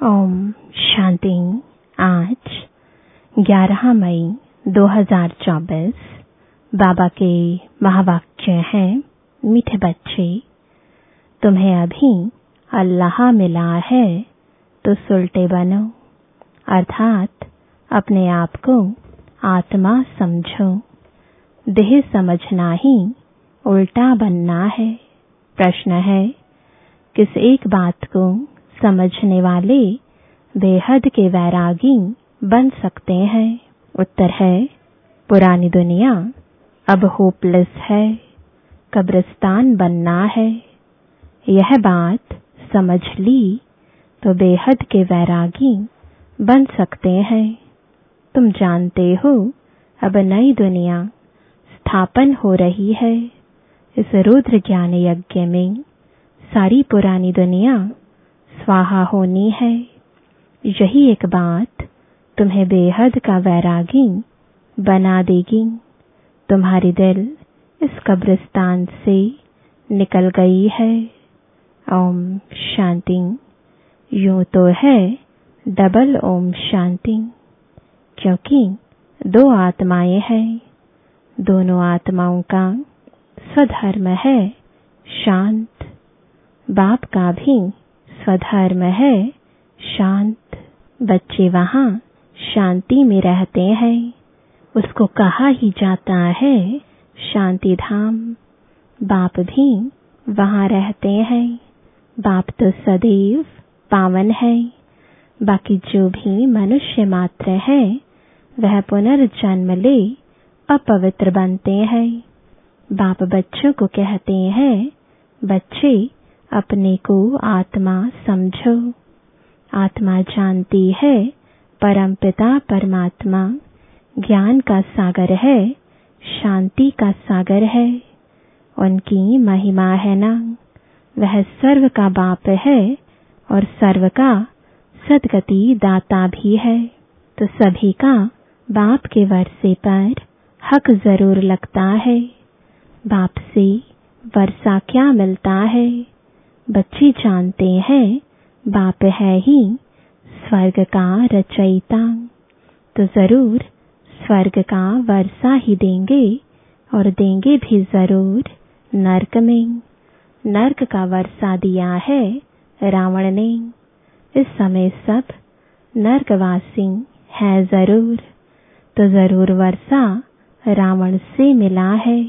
ओम शांति। आज 11 मई 2024 बाबा के महावाक्य हैं, मीठे बच्चे, तुम्हें अभी अल्लाह मिला है तो सुलटे बनो, अर्थात अपने आप को आत्मा समझो। देह समझना ही उल्टा बनना है। प्रश्न है, किस एक बात को समझने वाले बेहद के वैरागी बन सकते हैं? उत्तर है, पुरानी दुनिया अब होपलेस है, कब्रिस्तान बनना है। यह बात समझ ली तो बेहद के वैरागी बन सकते हैं। तुम जानते हो, अब नई दुनिया स्थापन हो रही है। इस रुद्र ज्ञान यज्ञ में सारी पुरानी दुनिया स्वाहा होनी है। यही एक बात तुम्हें बेहद का वैरागी बना देगी। तुम्हारी दिल इस कब्रिस्तान से निकल गई है। ओम शांति। यूं तो है डबल ओम शांति, क्योंकि दो आत्माएं हैं। दोनों आत्माओं का स्वधर्म है शांत। बाप का भी स्वधर्म है शांत। बच्चे वहां शांति में रहते हैं। उसको कहा ही जाता है शांति धाम। बाप भी वहां रहते हैं। बाप तो सदैव पावन है। बाकी जो भी मनुष्य मात्र है वह पुनर्जन्म ले अपवित्र बनते हैं। बाप बच्चों को कहते हैं, बच्चे अपने को आत्मा समझो। आत्मा जानती है परमपिता परमात्मा ज्ञान का सागर है, शांति का सागर है। उनकी महिमा है ना, वह सर्व का बाप है और सर्व का सद्गति दाता भी है। तो सभी का बाप के वर्षे पर हक जरूर लगता है। बाप से वर्षा क्या मिलता है? बच्चे जानते हैं बाप है ही स्वर्ग का रचयिता, तो जरूर स्वर्ग का वर्षा ही देंगे और देंगे भी जरूर नरक में। नरक का वर्षा दिया है रावण ने। इस समय सब नरकवासी है जरूर, तो जरूर वर्षा रावण से मिला है।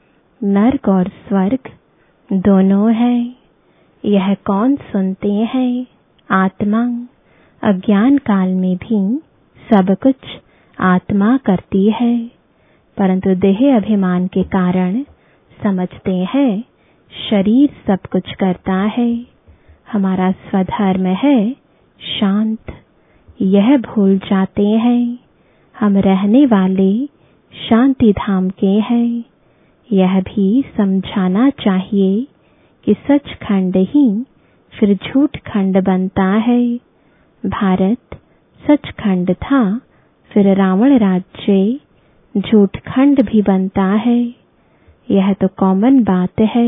नरक और स्वर्ग दोनों है। यह कौन सुनते हैं? आत्मा। अज्ञान काल में भी सब कुछ आत्मा करती है, परंतु देह अभिमान के कारण समझते हैं शरीर सब कुछ करता है। हमारा स्वधर्म है शांत। यह भूल जाते हैं। हम रहने वाले शांति धाम के हैं। यह भी समझाना चाहिए कि सचखंड ही फिर झूठ खंड बनता है। भारत सचखंड था, फिर रावण राज्य झूठ खंड भी बनता है। यह तो कॉमन बात है।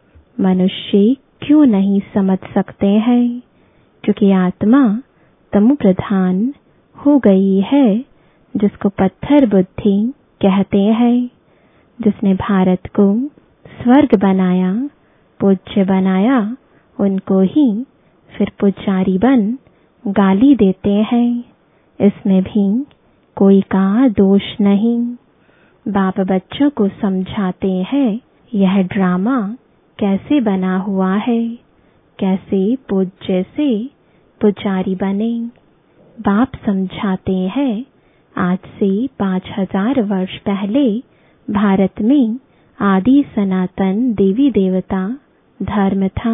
मनुष्य क्यों नहीं समझ सकते हैं? क्योंकि आत्मा तमो प्रधान हो गई है, जिसको पत्थर बुद्धि कहते हैं। जिसने भारत को स्वर्ग बनाया, पूज्य बनाया, उनको ही फिर पुजारी बन गाली देते हैं। इसमें भी कोई का दोष नहीं। बाप बच्चों को समझाते हैं यह ड्रामा कैसे बना हुआ है, कैसे पूज्य से पुजारी बने। बाप समझाते हैं आज से 5000 वर्ष पहले भारत में आदि सनातन देवी देवता धर्म था।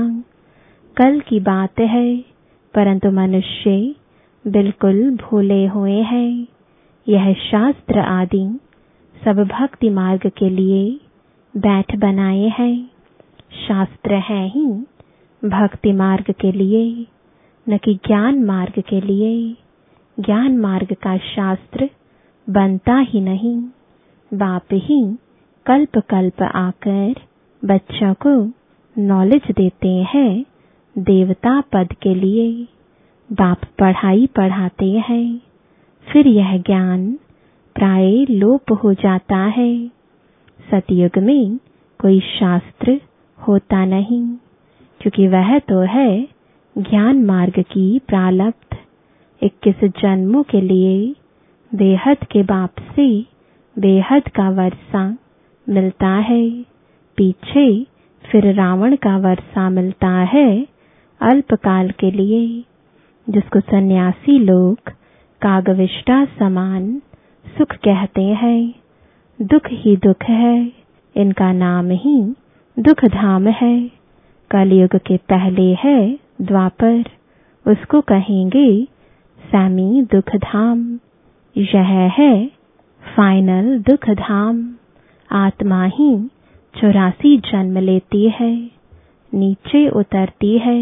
कल की बात है, परंतु मनुष्य बिल्कुल भूले हुए हैं। यह शास्त्र आदि सब भक्ति मार्ग के लिए बैठ बनाए हैं। शास्त्र है ही भक्ति मार्ग के लिए, न कि ज्ञान मार्ग के लिए। ज्ञान मार्ग का शास्त्र बनता ही नहीं। बाप ही कल्प कल्प आकर बच्चों को नॉलेज देते हैं देवता पद के लिए। बाप पढ़ाई पढ़ाते हैं, फिर यह ज्ञान प्राय लोप हो जाता है। सतयुग में कोई शास्त्र होता नहीं, क्योंकि वह तो है ज्ञान मार्ग की प्रारब्ध। 21 जन्मों के लिए बेहद के बाप से बेहद का वर्षा मिलता है। पीछे फिर रावण का वर्षा मिलता है अल्पकाल के लिए, जिसको सन्यासी लोग कागविष्टा समान सुख कहते हैं। दुख ही दुख है, इनका नाम ही दुख धाम है। कलयुग के पहले है द्वापर, उसको कहेंगे सैमी दुख धाम। यह है फाइनल दुख धाम। आत्मा ही 84 जन्म लेती है, नीचे उतरती है।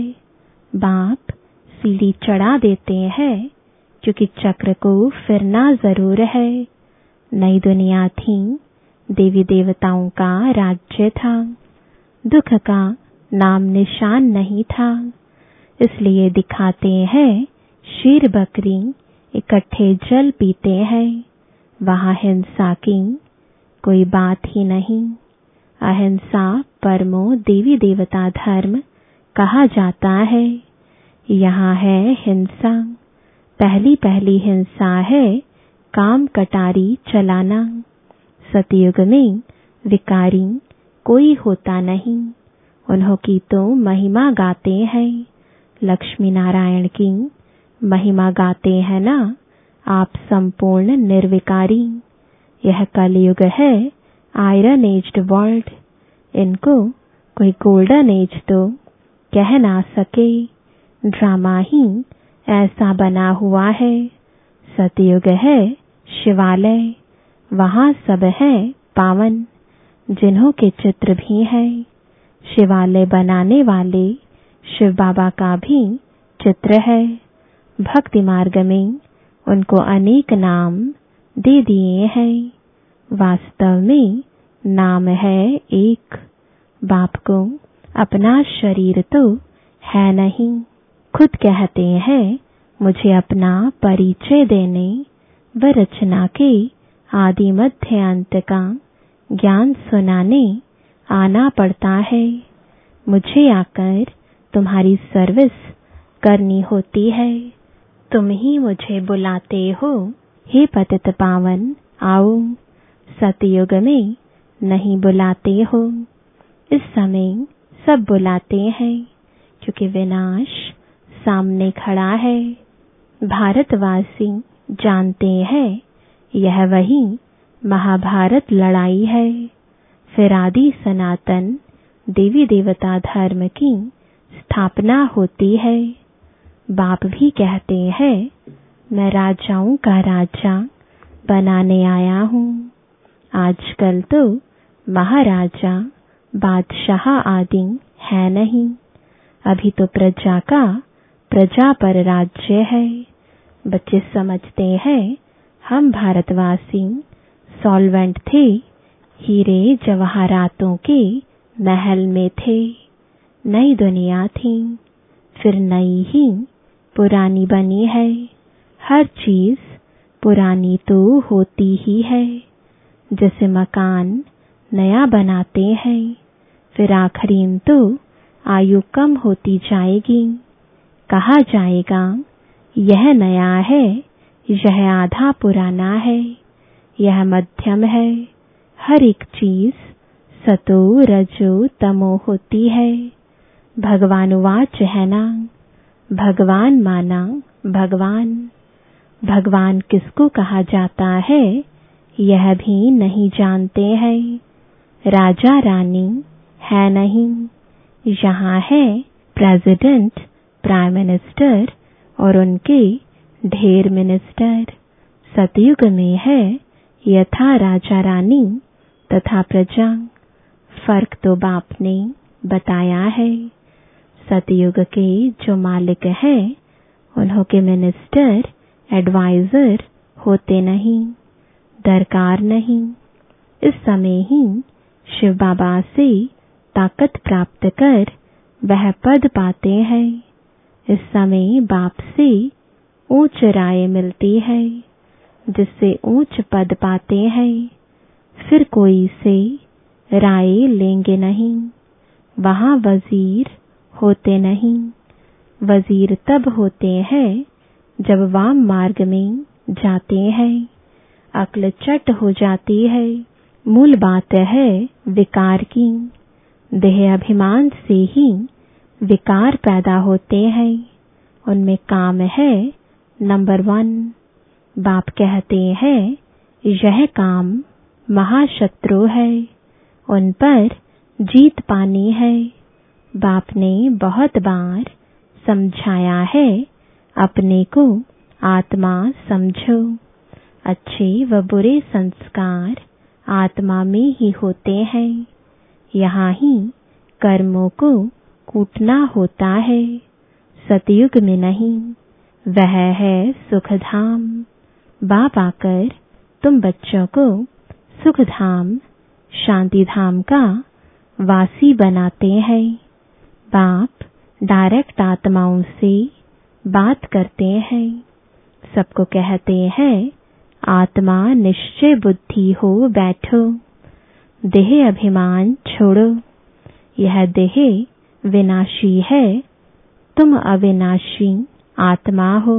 बाप सीढ़ी चढ़ा देते हैं, क्योंकि चक्र को फिरना जरूर है। नई दुनिया थी, देवी देवताओं का राज्य था, दुख का नाम निशान नहीं था। इसलिए दिखाते हैं शेर बकरी इकट्ठे जल पीते हैं। वहां हिंसा की कोई बात ही नहीं। अहिंसा परमो देवी देवता धर्म कहा जाता है। यहाँ है हिंसा। पहली पहली हिंसा है काम कटारी चलाना। सतयुग में विकारी कोई होता नहीं, उन्हों की तो महिमा गाते हैं। लक्ष्मी नारायण की महिमा गाते हैं ना आप, संपूर्ण निर्विकारी। यह कलयुग है आयरन एज्ड वर्ल्ड। इनको कोई गोल्डन एज तो कह ना सके। ड्रामा ही ऐसा बना हुआ है। सतयुग है शिवालय, वहां सब है पावन, जिन्हों के चित्र भी हैं। शिवालय बनाने वाले शिव बाबा का भी चित्र है। भक्ति मार्ग में उनको अनेक नाम दे दिए हैं। वास्तव में नाम है एक। बाप को अपना शरीर तो है नहीं। खुद कहते हैं मुझे अपना परिचय देने व रचना के आदि मध्य अंत का ज्ञान सुनाने आना पड़ता है। मुझे आकर तुम्हारी सर्विस करनी होती है। तुम ही मुझे बुलाते हो, हे पतित पावन आओ। सतयुग में नहीं बुलाते हो। इस समय सब बुलाते हैं, क्योंकि विनाश सामने खड़ा है। भारतवासी जानते हैं यह वही महाभारत लड़ाई है। फिर आदि सनातन देवी देवता धर्म की स्थापना होती है। बाप भी कहते हैं मैं राजाओं का राजा बनाने आया हूँ। आजकल तो महाराजा बादशाह आदि है नहीं। अभी तो प्रजा का प्रजा पर राज्य है। बच्चे समझते हैं हम भारतवासी सॉल्वेंट थे, हीरे जवाहरातों के महल में थे। नई दुनिया थी, फिर नई ही पुरानी बनी है। हर चीज पुरानी तो होती ही है। जैसे मकान नया बनाते हैं, फिर आखिरी में तो आयु कम होती जाएगी। कहा जाएगा यह नया है, यह आधा पुराना है, यह मध्यम है। हर एक चीज सतो रजो तमो होती है। भगवानुवाच है ना, भगवान माना भगवान। भगवान किसको कहा जाता है यह भी नहीं जानते हैं। राजा रानी है नहीं। यहाँ है प्रेसिडेंट, प्राइम मिनिस्टर और उनके ढेर मिनिस्टर। सतयुग में है यथा राजा रानी तथा प्रजा। फर्क तो बाप ने बताया है। सतयुग के जो मालिक हैं उन्हों के मिनिस्टर एडवाइजर होते नहीं, दरकार नहीं। इस समय ही शिव बाबा से ताकत प्राप्त कर वह पद पाते हैं। इस समय बाप से ऊंच राय मिलती है, जिससे ऊंच पद पाते हैं। फिर कोई से राय लेंगे नहीं। वहां वजीर होते नहीं। वजीर तब होते हैं जब वाम मार्ग में जाते हैं। अक्ल चट हो जाती है। मूल बात है विकार की। देह अभिमान से ही विकार पैदा होते हैं। उनमें काम है नंबर 1। बाप कहते हैं यह काम महाशत्रु है, उन पर जीत पानी है। बाप ने बहुत बार समझाया है, अपने को आत्मा समझो। अच्छे व बुरे संस्कार आत्मा में ही होते हैं। यहाँ ही कर्मों को कूटना होता है, सतयुग में नहीं। वह है सुखधाम। बाप आकर तुम बच्चों को सुखधाम, शांतिधाम का वासी बनाते हैं। बाप डायरेक्ट आत्माओं से बात करते हैं। सबको कहते हैं आत्मा निश्चय बुद्धि हो बैठो। देह अभिमान छोड़ो। यह देह विनाशी है, तुम अविनाशी आत्मा हो।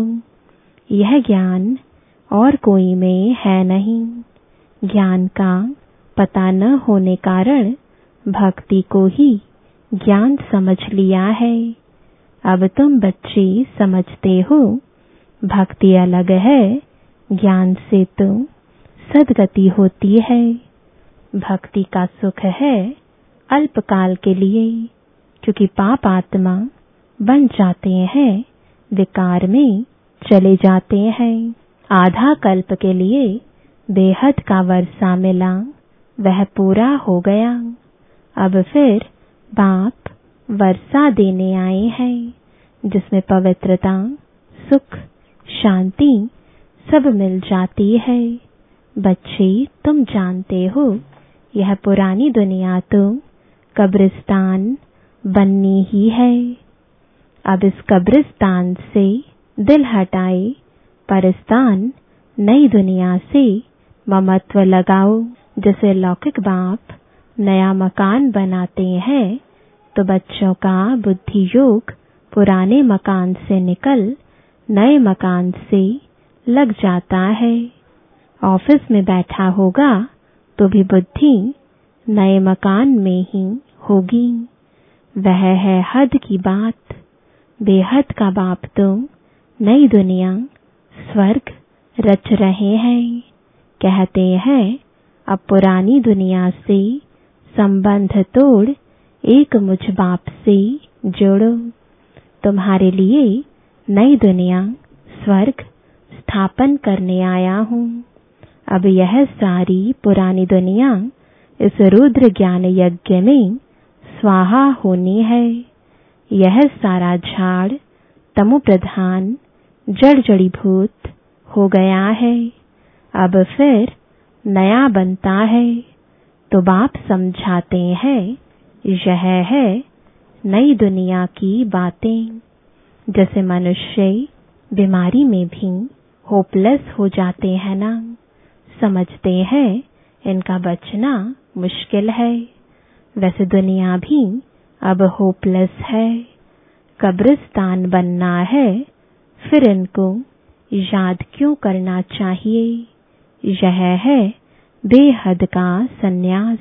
यह ज्ञान और कोई में है नहीं। ज्ञान का पता न होने कारण भक्ति को ही ज्ञान समझ लिया है। अब तुम बच्चे समझते हो भक्ति अलग है, ज्ञान से तो सद्गति होती है। भक्ति का सुख है अल्पकाल के लिए, क्योंकि पाप आत्मा बन जाते हैं, विकार में चले जाते हैं। आधा कल्प के लिए बेहद का वर्षा मिला, वह पूरा हो गया। अब फिर बाप वर्षा देने आए हैं, जिसमें पवित्रता, सुख, शांति सब मिल जाती है। बच्चे तुम जानते हो यह पुरानी दुनिया तो कब्रिस्तान बननी ही है। अब इस कब्रिस्तान से दिल हटाए, परस्तान नई दुनिया से ममत्व लगाओ। जैसे लौकिक बाप नया मकान बनाते हैं, तो बच्चों का बुद्धि योग पुराने मकान से निकल नए मकान से लग जाता है। ऑफिस में बैठा होगा तो भी बुद्धि नए मकान में ही होगी। वह है हद की बात। बेहद का बाप तो नई दुनिया स्वर्ग रच रहे हैं। कहते हैं अब पुरानी दुनिया से संबंध तोड़ एक मुझ बाप से जोड़ो। तुम्हारे लिए नई दुनिया स्वर्ग स्थापन करने आया हूँ। अब यह सारी पुरानी दुनिया इस रुद्र ज्ञान यज्ञ में स्वाहा होनी है। यह सारा झाड़ तमो प्रधान जड़ जड़ीभूत हो गया है। अब फिर नया बनता है, तो बाप समझाते हैं यह है नई दुनिया की बातें। जैसे मनुष्य बीमारी में भी होपलेस हो जाते हैं ना, समझते हैं इनका बचना मुश्किल है, वैसे दुनिया भी अब होपलेस है। कब्रिस्तान बनना है, फिर इनको याद क्यों करना चाहिए। यह है बेहद का सन्यास।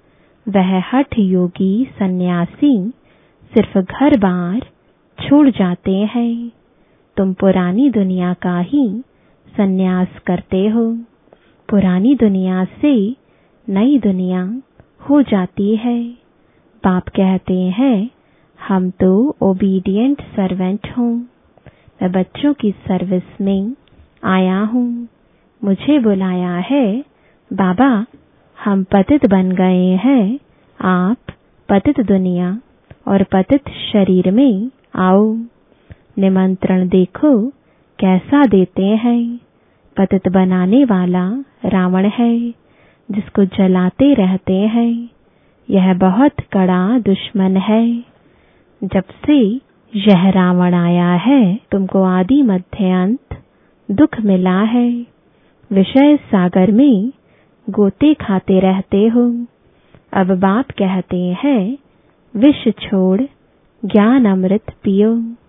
वह हठ योगी सन्यासी सिर्फ घर बार छोड़ जाते हैं। तुम पुरानी दुनिया का ही सन्यास करते हो। पुरानी दुनिया से नई दुनिया हो जाती है। बाप कहते हैं हम तो ओबीडिएंट सर्वेंट हूँ। मैं बच्चों की सर्विस में आया हूँ। मुझे बुलाया है बाबा, हम पतित बन गए हैं, आप पतित दुनिया और पतित शरीर में आओ। निमंत्रण देखो कैसा देते हैं। पतित बनाने वाला रावण है, जिसको जलाते रहते हैं। यह बहुत कड़ा दुश्मन है। जब से यह रावण आया है, तुमको आदि मध्य अंत दुख मिला है। विषय सागर में गोते खाते रहते हो। अब बाप कहते हैं विष छोड़ ज्ञान अमृत पियो।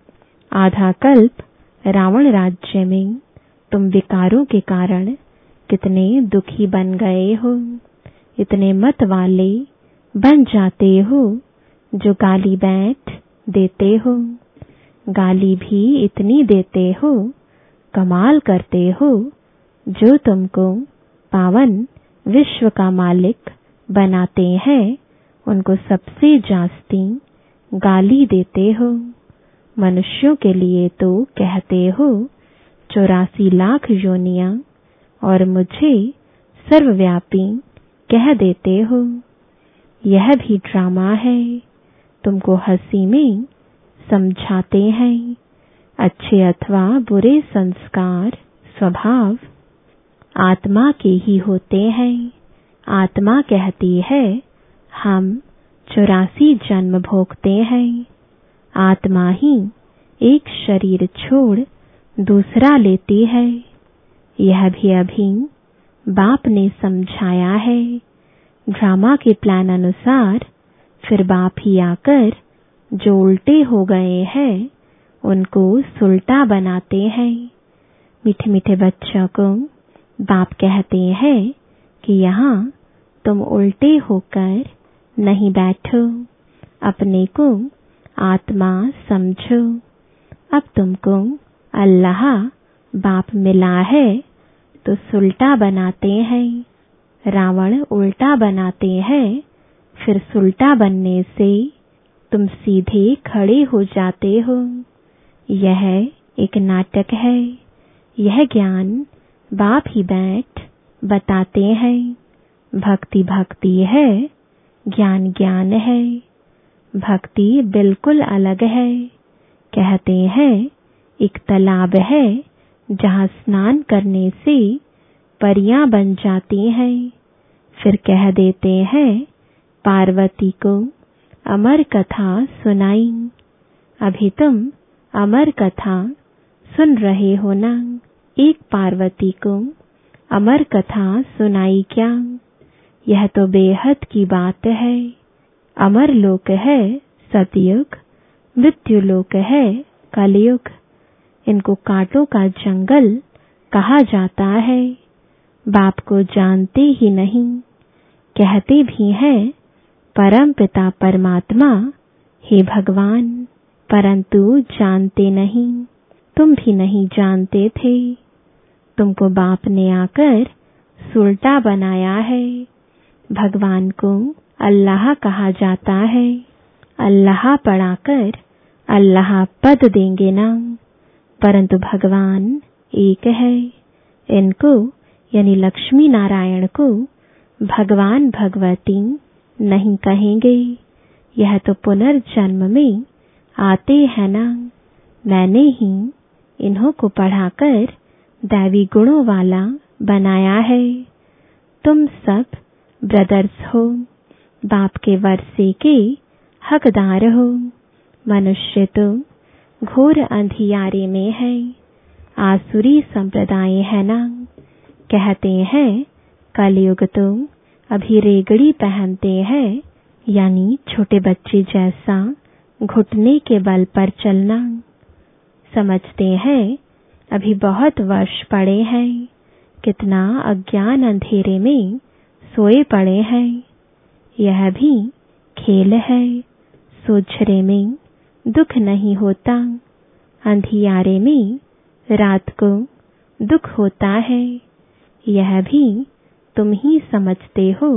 आधा कल्प रावण राज्य में तुम विकारों के कारण कितने दुखी बन गए हो। इतने मत वाले बन जाते हो जो गाली बैठ देते हो। गाली भी इतनी देते हो, कमाल करते हो, जो तुमको पावन विश्व का मालिक बनाते हैं, उनको सबसे जास्ती गाली देते हो। मनुष्यों के लिए तो कहते हो 84 लाख योनियां और मुझे सर्वव्यापी कह देते हो। यह भी ड्रामा है, तुमको हंसी में समझाते हैं। अच्छे अथवा बुरे संस्कार स्वभाव आत्मा के ही होते हैं। आत्मा कहती है हम 84 जन्म भोगते हैं। आत्मा ही एक शरीर छोड़ दूसरा लेती है। यह भी अभी बाप ने समझाया है। ड्रामा के प्लान अनुसार फिर बाप ही आकर जो उल्टे हो गए हैं उनको सुलटा बनाते हैं। मीठे मीठे बच्चों को बाप कहते हैं कि यहाँ तुम उल्टे होकर नहीं बैठो, अपने को आत्मा समझो। अब तुमको अल्लाह बाप मिला है तो सुलटा बनाते हैं। रावण उल्टा बनाते हैं, फिर सुलटा बनने से तुम सीधे खड़े हो जाते हो। यह एक नाटक है। यह ज्ञान बाप ही बैठ बताते हैं। भक्ति भक्ति है, ज्ञान ज्ञान है। भक्ति बिल्कुल अलग है। कहते हैं एक तालाब है जहाँ स्नान करने से परियां बन जाती हैं। फिर कह देते हैं पार्वती को अमर कथा सुनाई। अभी तुम अमर कथा सुन रहे हो ना। एक पार्वती को अमर कथा सुनाई क्या? यह तो बेहद की बात है। अमर लोक है सतयुग, मृत्यु लोक है कलयुग। इनको कांटों का जंगल कहा जाता है। बाप को जानते ही नहीं। कहते भी हैं परम पिता परमात्मा हे भगवान, परंतु जानते नहीं। तुम भी नहीं जानते थे। तुमको बाप ने आकर सुलटा बनाया है। भगवान को अल्लाह कहा जाता है। अल्लाह पढ़ाकर अल्लाह पद देंगे ना, परंतु भगवान एक है। इनको यानी लक्ष्मी नारायण को भगवान भगवती नहीं कहेंगे। यह तो पुनर्जन्म में आते हैं ना। मैंने ही इन्हों को पढ़ाकर दैवी गुणों वाला बनाया है। तुम सब ब्रदर्स हो, बाप के वर्षे के हकदार हो। मनुष्य तो घोर अंधियारे में है। आसुरी संप्रदाय है ना। कहते हैं कलयुग तो अभी रेगड़ी पहनते हैं, यानी छोटे बच्चे जैसा घुटने के बल पर चलना। समझते हैं अभी बहुत वर्ष पड़े हैं। कितना अज्ञान अंधेरे में सोए पड़े हैं। यह भी खेल है। सोझरे में दुख नहीं होता, अंधियारे में रात को दुख होता है। यह भी तुम ही समझते हो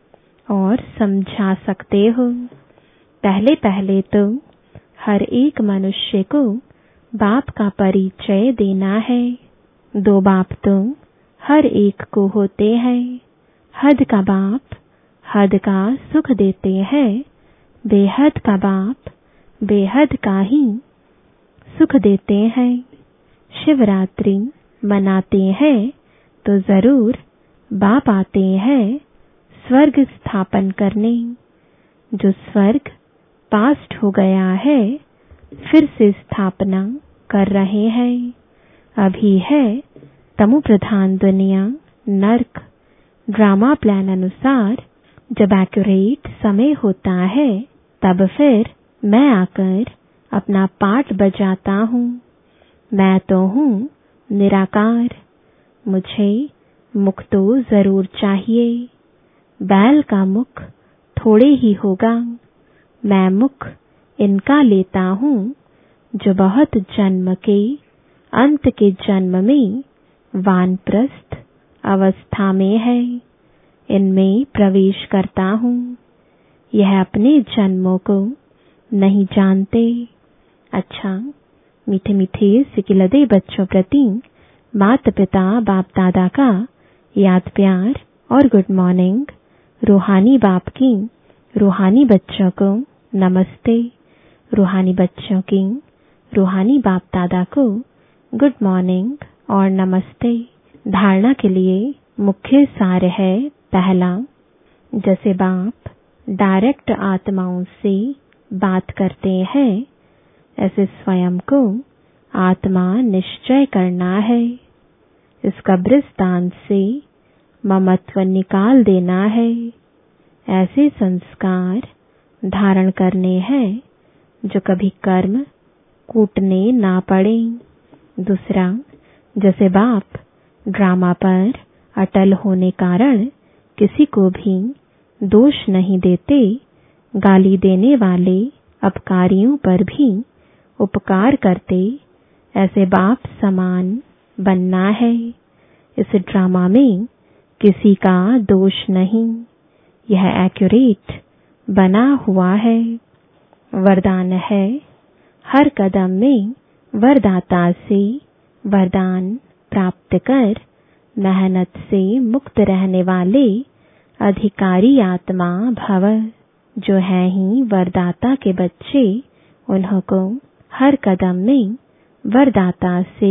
और समझा सकते हो। पहले पहले तो हर एक मनुष्य को बाप का परिचय देना है। 2 बाप तो हर एक को होते हैं। हद का बाप हद का सुख देते हैं। बेहद का बाप बेहद का ही सुख देते हैं। शिवरात्रि मनाते हैं तो जरूर बाप आते हैं स्वर्ग स्थापन करने। जो स्वर्ग पास्ट हो गया है फिर से स्थापना कर रहे हैं। अभी है तमो प्रधान दुनिया, नर्क। ड्रामा प्लान अनुसार जब एक्यूरेट समय होता है तब फिर मैं आकर अपना पाठ बजाता हूँ। मैं तो हूँ निराकार, मुझे मुख तो जरूर चाहिए। बैल का मुख थोड़े ही होगा, मैं मुख इनका लेता हूँ जो बहुत जन्म के अंत के जन्म में वानप्रस्थ अवस्था में है, इनमें प्रवेश करता हूँ। यह अपने जन्मों को नहीं जानते। अच्छा, मीठे मीठे सिकिलदे बच्चों प्रति माता पिता बाप दादा का याद प्यार और गुड मॉर्निंग। रूहानी बाप की रूहानी बच्चों को नमस्ते। रूहानी बच्चों की रूहानी बाप दादा को गुड मॉर्निंग और नमस्ते। धारणा के लिए मुख्य सार है। पहला, जैसे बाप डायरेक्ट आत्माओं से बात करते हैं, ऐसे स्वयं को आत्मा निश्चय करना है। इस कब्रिस्तान से ममत्व निकाल देना है। ऐसे संस्कार धारण करने हैं जो कभी कर्म कूटने ना पड़े। दूसरा, जैसे बाप ड्रामा पर अटल होने कारण किसी को भी दोष नहीं देते, गाली देने वाले अपकारियों पर भी उपकार करते, ऐसे बाप समान बनना है। इस ड्रामा में किसी का दोष नहीं, यह एक्यूरेट बना हुआ है। वरदान है, हर कदम में वरदाता से वरदान प्राप्त कर मेहनत से मुक्त रहने वाले अधिकारी आत्मा भव। जो है ही वरदाता के बच्चे, उन्हों को हर कदम में वरदाता से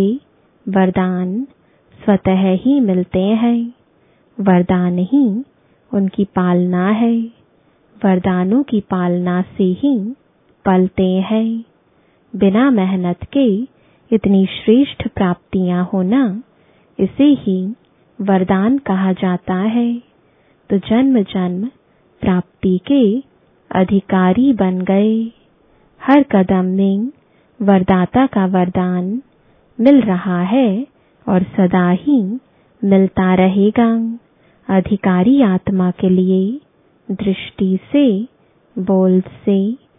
वरदान स्वतः ही मिलते हैं। वरदान ही उनकी पालना है। वरदानों की पालना से ही पलते हैं। बिना मेहनत के इतनी श्रेष्ठ प्राप्तियां होना, इसे ही वरदान कहा जाता है। तो जन्म जन्म प्राप्ति के अधिकारी बन गए। हर कदम में वरदाता का वरदान मिल रहा है और सदा ही मिलता रहेगा। अधिकारी आत्मा के लिए दृष्टि से, बोल से,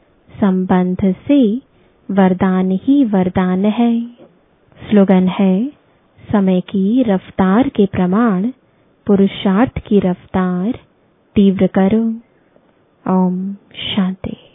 संबंध से वरदान ही वरदान है। स्लोगन है, समय की रफ्तार के प्रमाण पुरुषार्थ की रफ्तार तीव्र करो। ओम शांति।